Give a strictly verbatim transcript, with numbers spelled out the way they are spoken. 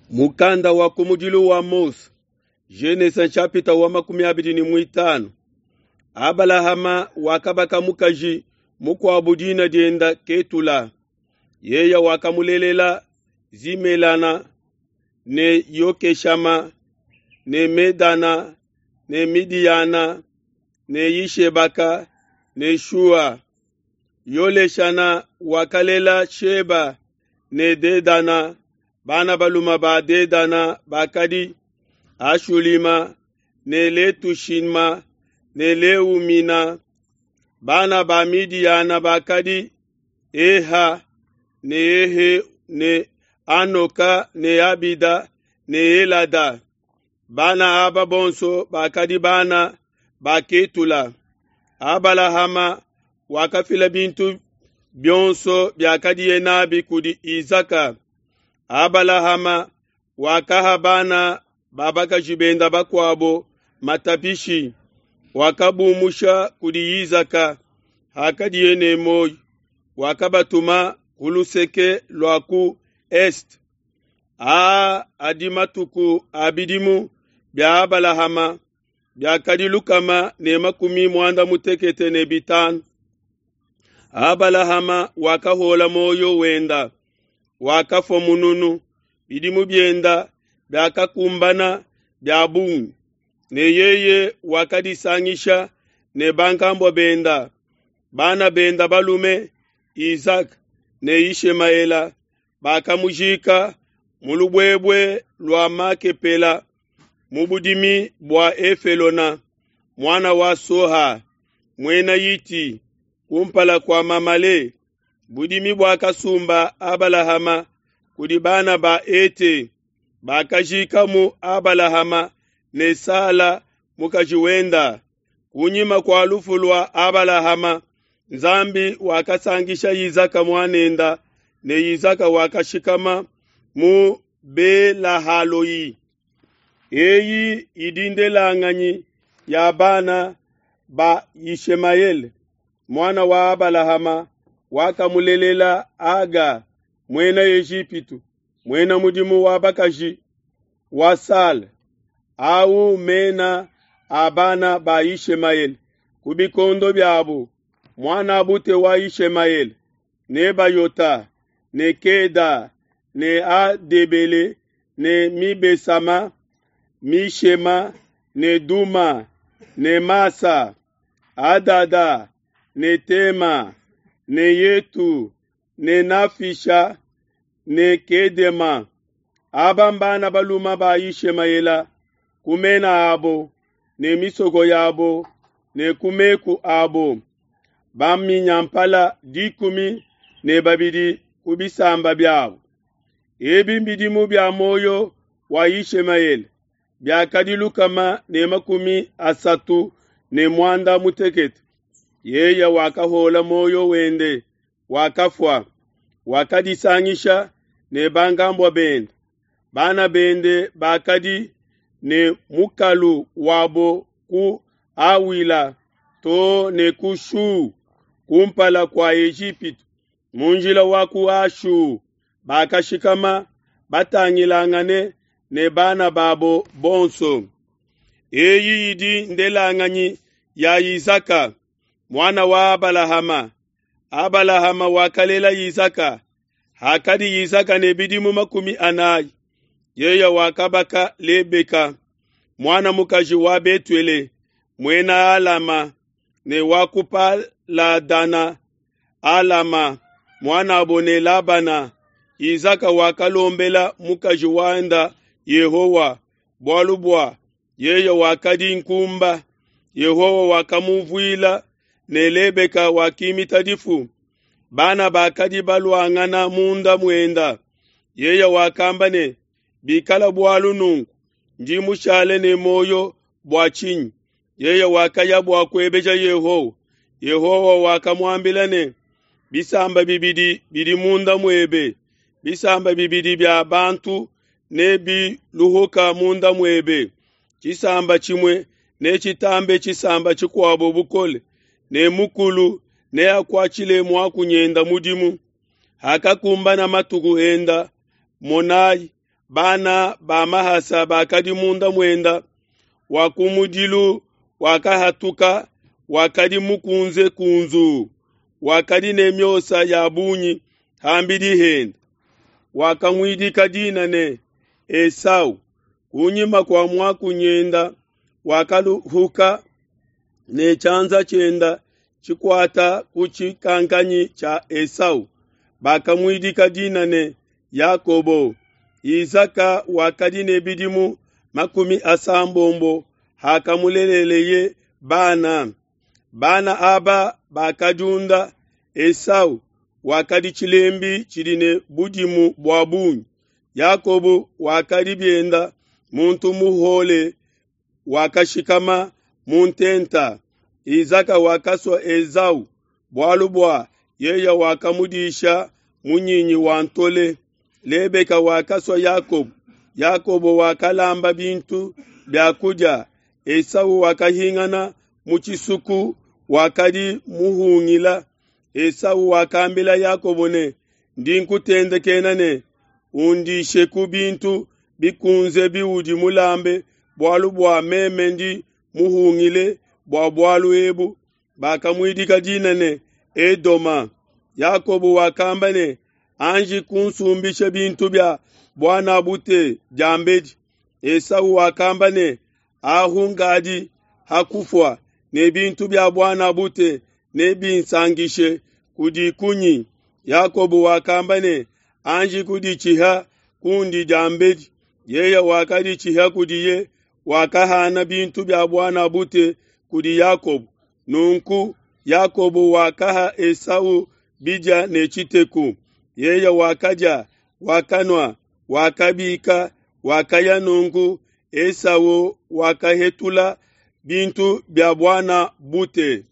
Mukanda wa kumujilu wa Mose, Genesis chapter wa makumi abiri ni mwitano. Abalahama wakabaka mukaji mukwabudina dienda ketula. Yeya wakamulelela zimelana ne yokeshama ne medana ne midiana ne yishebaka ne shua. Yoleshana wakalela sheba ne dedana bana baluma ba dedana bakadi ashulima ne letushinma ne leumina bana ba midiana bakadi eha ne ehe ne anoka ne abida ne elada bana ababonso bakadi bana baketula. Abalahama wakafila bintu byonso byakadi yenabi kudi Izaka. Abalahama wakaha bana babaka jibenda bakwabo matapishi wakabumusha kudi Izaka hakadi yene moy wakabatuma kuluseke lwaku est. A adimatuku abidimu bya Abalahama byakadi lukama ne makumi mwanda mutekete ne bitan. Abalahama wakahola moyo wenda wakafo mununu bidimu byenda byakakumbana byabungu ne yeye wakadisangisha ne bankambo benda bana benda balume Isaac ne Ishemaela bakamujika mulubwebwe lwa makepela mubudimi bwa Efelona mwana wa Soha mwena yiti kumpala kwa mamale budimi bwa kasumba Abalahama kudibana ba ete bakajika mu Abalahama ne Sala mukajiwenda kunyima kwa lufulwa Abalahama nzambi wakasangisha Izaka mwanenda ne Izaka wakashikama mu Belahaloyi. Eyi idindela nganyi ya bana ba Ishemael mwana wa Abalahama wakamulelela Aga mwena Ejipitu mwena mudimu wa bakaji wasal au mena abana ba Ishemael kubikondo byabo mwana abute wa Ishemael ne Bayota ne Keda ne Adebele ne Mibesama Mishema ne Duma ne Masa Adada ne Tema ne Yetu ne Nafisha ne Kedema. Abambana baluma ba Ishemaela kumena abo ne misogo yabo ne kumeku abo bami nyampala dikumi ne babidi kubisamba byabo. Ebi mbidimu bya moyo wa Ishemael byakadilu kama ne makumi asatu ne mwanda mutekete. Yeya wakahola moyo wende wakafwa wakadisangisha ne bangambwa bende bana bende bakadi ne mukalu wabo ku awila to ne kushu kumpala kwa Ejipitu munjila waku ashu bakashikama batangilangane ne bana babo bonso. Eyi idi ndelanganyi ya Izaka mwana wa Abalahama. Abalahama wakalela Izaka hakadi Izaka ne bidimu makumi anayi. Yeya wakabaka Lebeka mwana mukaji wa Betuele mwena Alama ne wakupa la dana Alama mwana abone Labana. Izaka wakalombela mukaji wanda Yehowa bwalubwa. Yeya wakadi nkumba Yehowa wakamuvwila ne Lebeka wakimitadifu bana bakadi balwangana munda mwenda. Yeya wakambane bikala bwalu nungu njimushale ne moyo bwachinyi. Yeya wakaya bwakwebeja Yehowa. Yehowa wakamwambilane bisamba bibidi bidi munda mwebe bisamba bibidi bya bantu ne biluhuka munda mwebe. Chisamba chimwe ne chitambe chisamba chikwabo bukole ne mukulu ne akwachile mwakunyenda mudimu hakakumbana matuku enda monayi bana ba mahasa bakadi munda mwenda wakumudilu wakahatuka wakadi mukunze kunzu wakadi nemyosa ya bunyi hambidi henda wakamwidi kadina ne Esau kunyima kwa mwaku nyenda wakaluhuka ne chanza chenda chikwata kuchikankanyi cha Esau bakamwidi kadina ne Yakobo Isaka wakadi ne bidimu makumi asambombo hakamuleleleye bana bana aba bakadunda Esau wakadi chilembi chidine budimu bwabunyi Yakobo wakadi bienda muntu muhole wakashikama muntenta Isaka wakaswa Esau bwalubwa yeya wakamudisha munyinyi wantole Lebeka wakaswa Yakobo Yakobo wakalamba bintu byakuja Esau wakahingana muchisuku wakadi muhungila Esau wakambila Yakobo ne ndinkutende kenane undishe kubintu bikunze biudi mulambe bwalu bwa meme ndi muhungile bwa bwalu ebu bakamwidika jina ne Edoma Yakobo wakamba ne anji kunsumbishe bintu bya bwana bute jambeji Esau wakamba ne ahungadi hakufwa ne bintu bya bwana bute ne binsangishe kudi kunyi Yakobo wakamba ne anji kudi chiha kundi jambeji yeya wakadi chiha kudi ye wakahana bintu bya bwana bute kudi Yakobo nunku Yakobo wakaha Esau bija ne chiteku yeya wakaja wakanwa wakabika wakaya nungu Esau wakahetula bintu bya bwana bute